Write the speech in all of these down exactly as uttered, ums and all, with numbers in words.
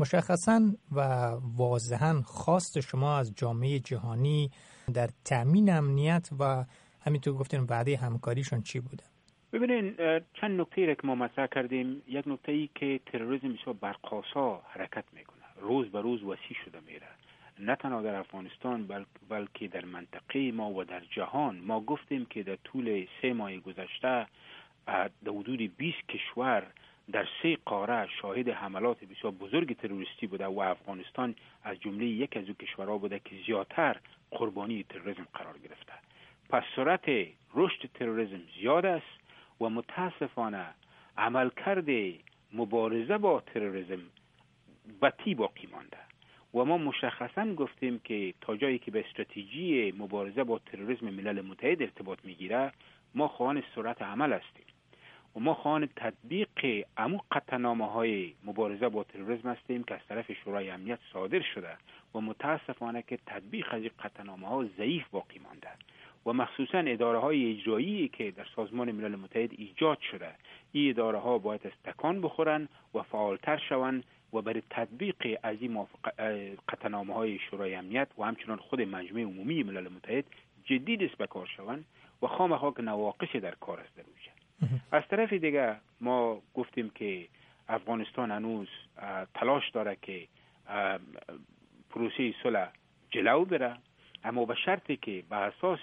مشخصاً و واضحاً خواست شما از جامعه جهانی در تأمین امنیت و همینطور گفتین وعده همکاریشون چی بوده؟ ببینین چند نکته را که ما مطرح کردیم. یک نکته ای که تروریسم بسیار برقاسا حرکت میکنه، روز به روز وسیع شده میره، نه تنها در افغانستان بل... بلکه در منطقه ما و در جهان. ما گفتیم که در طول سه ماه گذشته در حدود بیست کشور در سه قاره شاهد حملات بسیار بزرگ تروریستی بوده و افغانستان از جمله یک از او کشورها بوده که زیادتر قربانی تروریسم قرار گرفته. پس سرعت رشد تروریسم زیاد است و متاسفانه عملکرد مبارزه با تروریسم بطی باقی مانده و ما مشخصا گفتیم که تا جایی که به استراتژی مبارزه با تروریسم ملل متحد ارتباط میگیره، ما خواهان سرعت عمل هستیم و ما خواهان تطبیق امو قطعنامه‌های مبارزه با تروریسم هستیم که از طرف شورای امنیت صادر شده و متاسفانه که تطبیق از این قطعنامه‌ها ضعیف باقی مانده و مخصوصا اداره‌های اجرایی که در سازمان ملل متحد ایجاد شده، این اداره‌ها باید از تکان بخورن و فعالتر شوند و برای تطبیق از این قطعنامه‌های شورای امنیت و همچنان خود مجمع عمومی ملل متحد جدی دست به کار شوند و خامخا که نواقص در کار است در اوجه. از طرف دیگه ما گفتیم که افغانستان هنوز تلاش داره که پروسه صلح جلو بره، اما به شرطی که به اساس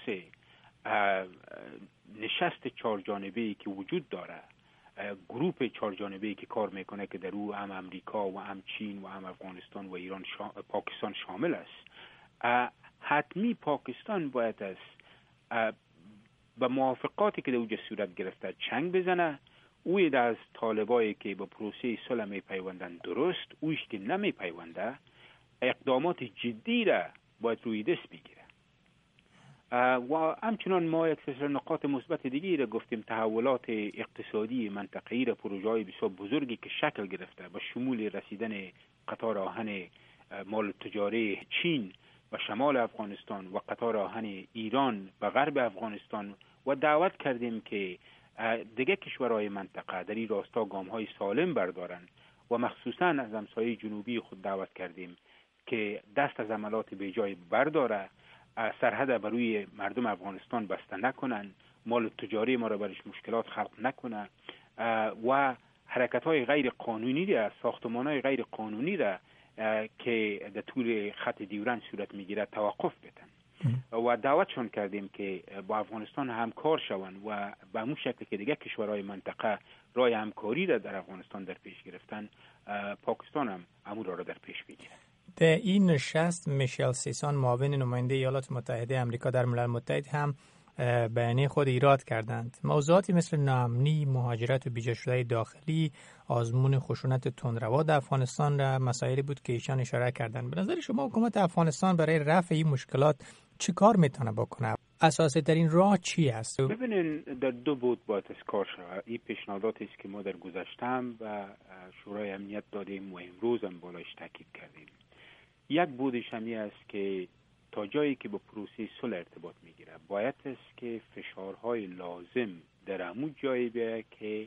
نشست چهار جانبه‌ای که وجود داره، گروپ چهار جانبه‌ای که کار میکنه که در او هم امریکا و هم چین و هم افغانستان و ایران شا... پاکستان شامل است، حتمی پاکستان باید است به موافقاتی که در اوجه صورت گرفته چنگ بزنه. اوی از طالبایی که به پروسه صلح میپیوندن درست، اویش که نمیپیونده اقدامات جدی را باید روی دست بگیره. و همچنان ما یک سلسله نقاط مثبت دیگه را گفتیم. تحولات اقتصادی منطقه‌ای را، پروژه‌های بسیار بزرگی که شکل گرفته با شمول رسیدن قطار آهن مال تجاری چین و شمال افغانستان و قطار آهن ایران و غرب افغانستان و دعوت کردیم که دیگه کشورهای منطقه در این راستا گام‌های سالم بردارن و مخصوصاً از همسایه جنوبی خود دعوت کردیم که دست از عملات بیجای برداره، سرحد بر روی مردم افغانستان بسته نکنن، مال تجاری ما را برش مشکلات خلق نکنه و حرکت‌های غیر قانونی را، ساختمان‌های غیر قانونی را که در طول خط دیورند صورت میگیره توقف بدن و دعوتشون کردیم که با افغانستان همکار شوند و به همون شکل که دیگه کشورهای منطقه راه همکاری را در افغانستان در پیش گرفتن، پاکستان هم همون را در پیش بگیره. در این نشست میشل سیسان معاون نماینده ایالات متحده آمریکا در ملل متحد هم بیانیه خود ایراد کردند. موضوعاتی مثل ناامنی، مهاجرت و بیجا شده داخلی، آزمون خشونت تندروا در افغانستان را مسائلی بود که ایشان اشاره کردند. به نظر شما حکومت افغانستان برای رفع این مشکلات چی کار میتونه بکنه؟ اساسی ترین راه چی است؟ ببینین در دو بود باید از کار شود. این پیشنهاداتی است که ما در گذشتم و شورای امنیت دادیم و امروز هم بالایش تاکید کردیم. یک بودش همی است که تا جایی که با پروسه صلح ارتباط میگیره باید است که فشارهای لازم در همون جایی بیاید که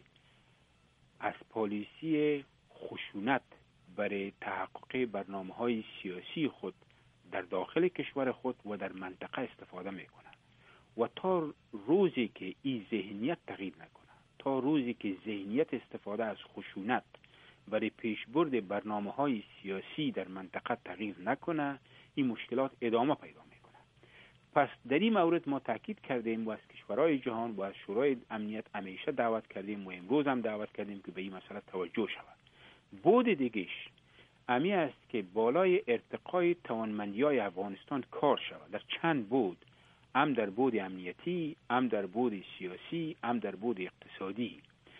از پالیسی خشونت برای تحقق برنامه‌های سیاسی خود در داخل کشور خود و در منطقه استفاده میکنه و تا روزی که این ذهنیت تغییر نکنه، تا روزی که ذهنیت استفاده از خشونت برای پیشبرد برنامه‌های سیاسی در منطقه تغییر نکنه، این مشکلات ادامه پیدا میکنه. پس در این مورد ما تاکید کردیم و از کشورهای جهان و از شورای امنیت همیشه دعوت کردیم و امروز هم دعوت کردیم که به این مسئله توجه شود. بود دیگه‌اش امی است که بالای ارتقای توانمندی‌های افغانستان کار شود در چند بود، هم در بود امنیتی، هم در بود سیاسی، هم در بود اقتصادی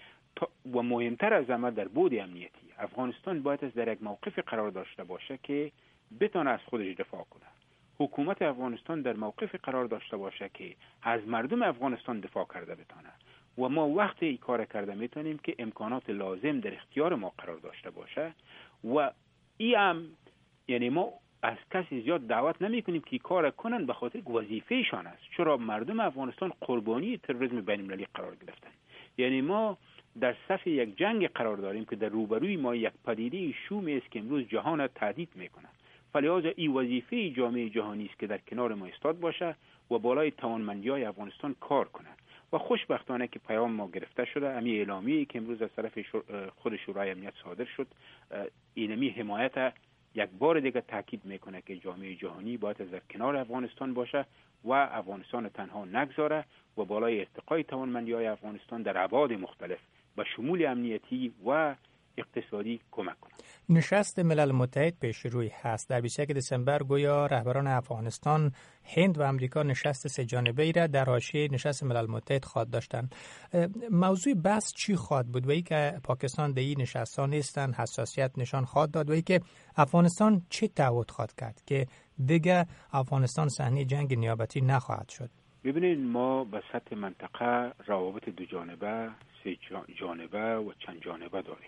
و مهمتر از همه در بود امنیتی. افغانستان باید از در یک موقف قرار داشته باشه که بتونه از خودش دفاع کنه. حکومت افغانستان در موقف قرار داشته باشه که از مردم افغانستان دفاع کرده بتونه و ما وقتی این کار کرده میتونیم که امکانات لازم در اختیار ما قرار داشته باشه و این هم یعنی ما از کسی زیاد دعوت نمی کنیم که کار کنن به خاطر وظیفه‌شان است، چرا مردم افغانستان قربانی تروریسم بین المللی قرار گرفتن. یعنی ما در صف یک جنگ قرار داریم که در روبروی ما یک پدیده شومی است که امروز جهان را تهدید میکنه. فلذا این وظیفه جامعه جهانی است که در کنار ما ایستاد باشه و بالای توانمندی‌های افغانستان کار کنه. و خوشبختانه که پیام ما گرفته شده، همین اعلامیه‌ای که امروز از طرف خود شورای امنیت صادر شد، اینمی حمایت یک بار دیگه تاکید میکنه که جامعه جهانی باید در کنار افغانستان باشه و افغانستان تنها نگذاره و بالای ارتقای توانمندی‌های افغانستان در ابعاد مختلف به شمول امنیتی و اقتصادی کمک کنه. نشست ملل متحد پیش روی هست. در بیست و یک دسامبر گویا رهبران افغانستان، هند و امریکا نشست سه جانبه‌ای را در حاشیه نشست ملل متحد خواهد داشتند. موضوع بحث چی خواهد بود و ای که پاکستان در این نشست‌ها نیستند حساسیت نشان خواهد داد و ای که افغانستان چه تعهد خواهد کرد که دیگه افغانستان صحنه جنگ نیابتی نخواهد شد؟ ببینید، ما به سطح منطقه روابط دو جانبه، سه جانبه و چند جانبه داریم.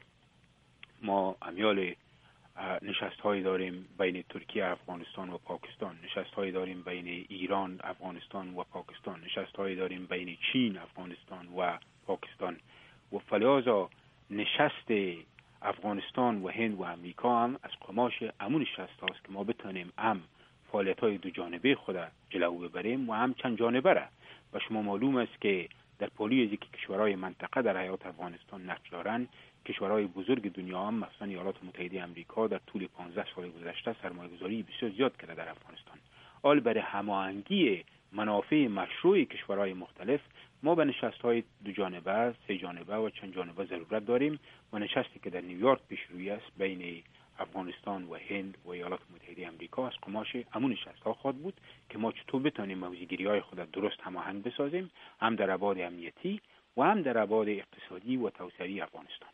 ما امیال نشست هایی داریم بین ترکیه، افغانستان و پاکستان، نشست هایی داریم بین ایران، افغانستان و پاکستان، نشست هایی داریم بین چین، افغانستان و پاکستان و فلذا نشست افغانستان و هند و امریکا هم از قماش امون نشست هاست که ما بتونیم هم فعالیت های دو جانبه خود جلو ببریم و هم چند جانبه را. و شما معلوم است که در پالیسی که کشورهای منطقه در حیات افغانستان نقش دارند، کشورهای بزرگ دنیا هم مثلا ایالات متحده آمریکا در طول پانزده سال گذشته سرمایه‌گذاری بسیار زیاد کرده در افغانستان. حال برای هماهنگی منافع مشروع کشورهای مختلف ما به نشست‌های دو جانبه، سه جانبه و چند جانبه ضرورت داریم و نشستی که در نیویورک پیش روی است بین افغانستان و هند و ایالات متحده آمریکا از قماش همون نشست‌ها خواهد بود که ما چطور بتونیم موضوع‌گیری‌های خود درست هماهنگ بسازیم، هم در ابعاد امنیتی و هم در ابعاد اقتصادی و توسعه افغانستان.